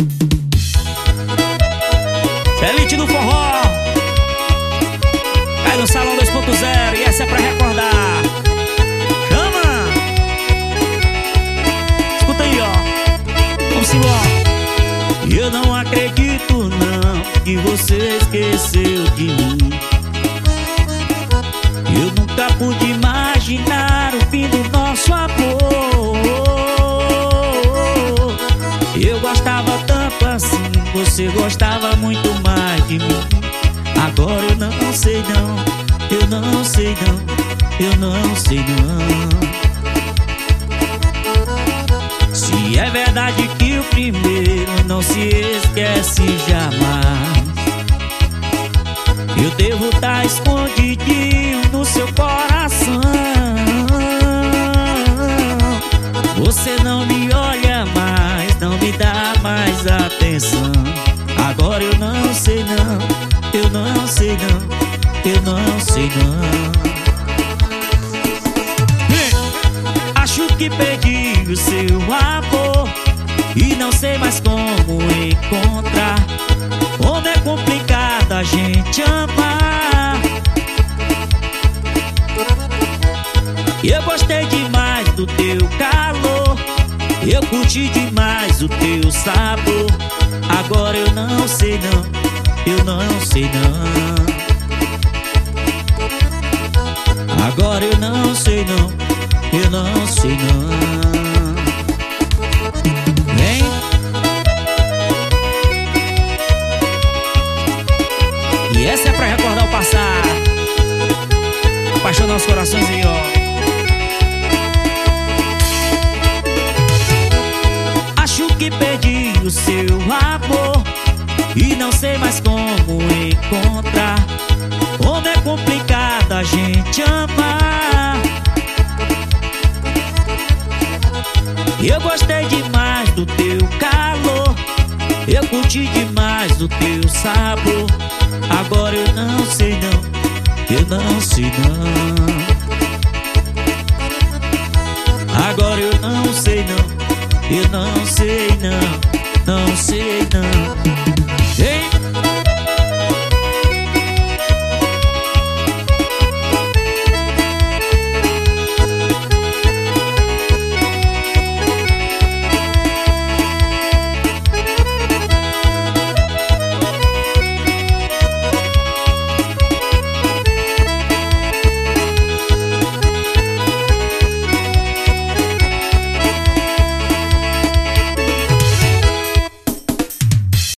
Elite do forró cai no salão 2.0 e essa é pra recordar. Chama! Escuta aí, ó. Vamos embora. Eu não acredito não que você esqueceu de mim. Eu nunca pude imaginar o fim do nosso amor. Eu gostava tanto assim, você gostava muito mais de mim. Agora eu não sei não, eu não sei não, eu não sei não. Se é verdade que o primeiro não se esquece jamais, eu devo estar escondidinho no seu coração. Você não me olha mais, não me dá mais atenção. Agora eu não sei não, eu não sei não, eu não sei não. Acho que perdi o seu amor e não sei mais como encontrar. Como é complicado a gente amar. Eu gostei demais do teu calor, eu curti demais o teu sabor. Agora eu não sei não, eu não sei não. Agora eu não sei não, eu não sei não. Vem. E essa é pra recordar o passado, apaixonar os corações aí, ó. Acho que perdi o seu amor e não sei mais como encontrar. Como é complicado a gente amar. Eu gostei demais do teu calor, eu curti demais o teu sabor. Agora eu não sei não, eu não sei não. Agora eu não sei não, eu não sei não, não sei não.